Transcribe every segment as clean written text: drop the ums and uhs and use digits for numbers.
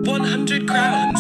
100 crowns.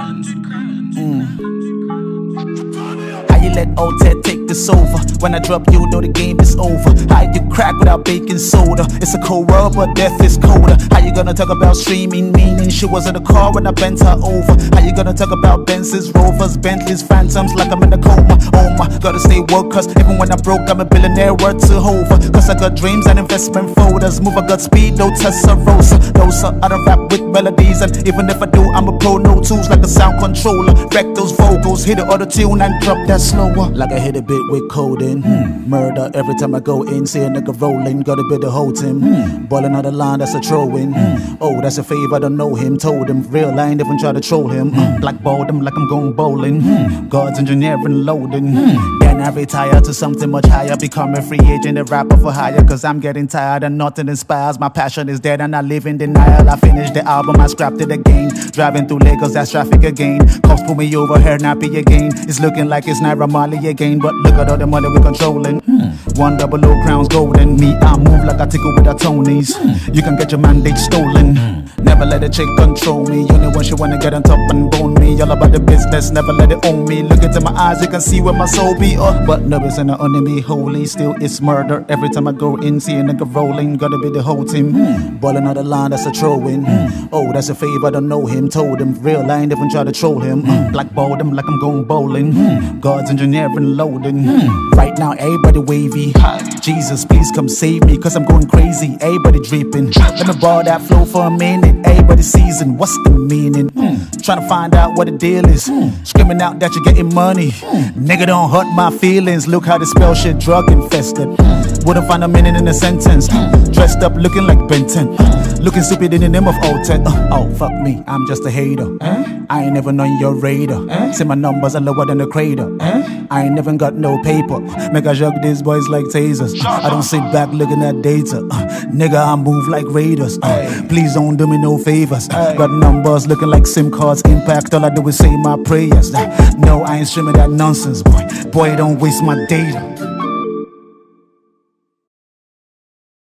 How you let old Ted take this over? When I drop you, know the game is over. How you crack without baking soda? It's a cold world, but death is colder. How you gonna talk about streaming, meaning she was in the car when I bent her over? How you gonna talk about Benz's, Rovers, Bentleys, Phantoms like I'm in a coma? Oh my, gotta stay woke, cause even when I'm broke, I'm a billionaire worth to Hova. Cause I got dreams and investment folders. Move, I got speed, no Tessarossa. No sir, I don't rap with melodies, and even if I do, I'm a pro. No tools like a sound controller. Wreck those vocals, hit the auto tune and drop that slower. Like I hit a bit with coding. Murder every time I go in. See a nigga rolling, got a bit of hold him. Balling on the line, that's a throw-in. Oh, that's a favor, I don't know him. Told him, real line, even try to troll him. Blackballed him like I'm going bowling. God's engineering loading. Then I retire to something much higher. Become a free agent, a rapper for hire. Cause I'm getting tired and nothing inspires. My passion is dead and I live in denial. I finished the album, I scrapped it again. Driving through Lagos, that's traffic again. Cops pull me over, hair nappy again. It's looking like it's Naira Marley again. But look at all the money we're controlling. 100 crowns golden. Me, I move like I tickle with the Tonys. You can get your mandate stolen. Never let a chick control me. Only when she wanna get on top and bone me. All about the business, never let it own me. Look into my eyes, you can see where my soul be. But no, it's not under me holy. Still, it's murder. Every time I go in, see a nigga rolling. Gotta be the whole team. Balling on the line, that's a throw-in. Oh, that's a favor, I don't know him. Told him, real line, even try to troll him. Blackballed him like I'm going bowling. God's engineering loading. Right now, everybody wavy. Jesus, please come save me, cause I'm going crazy. Everybody dripping. Let me borrow that flow for a minute. Everybody season, what's the meaning? Trying to find out what the deal is. Screaming out that you're getting money. Nigga, don't hurt my feelings. Look how they spell shit, drug infested. Wouldn't find a meaning in a sentence. Dressed up looking like Ben 10. Looking stupid in the name of old 10. Oh, fuck me, I'm just a hater. I ain't never known your radar. Say my numbers are lower than the crater. I ain't never got no paper. Make I jug these boys like tasers. I don't sit back looking at data. Nigga, I move like raiders. Please don't do me no favors. Got numbers looking like SIM cards. Impact, all I do is say my prayers. No, I ain't streaming that nonsense, boy. Boy, don't waste my data.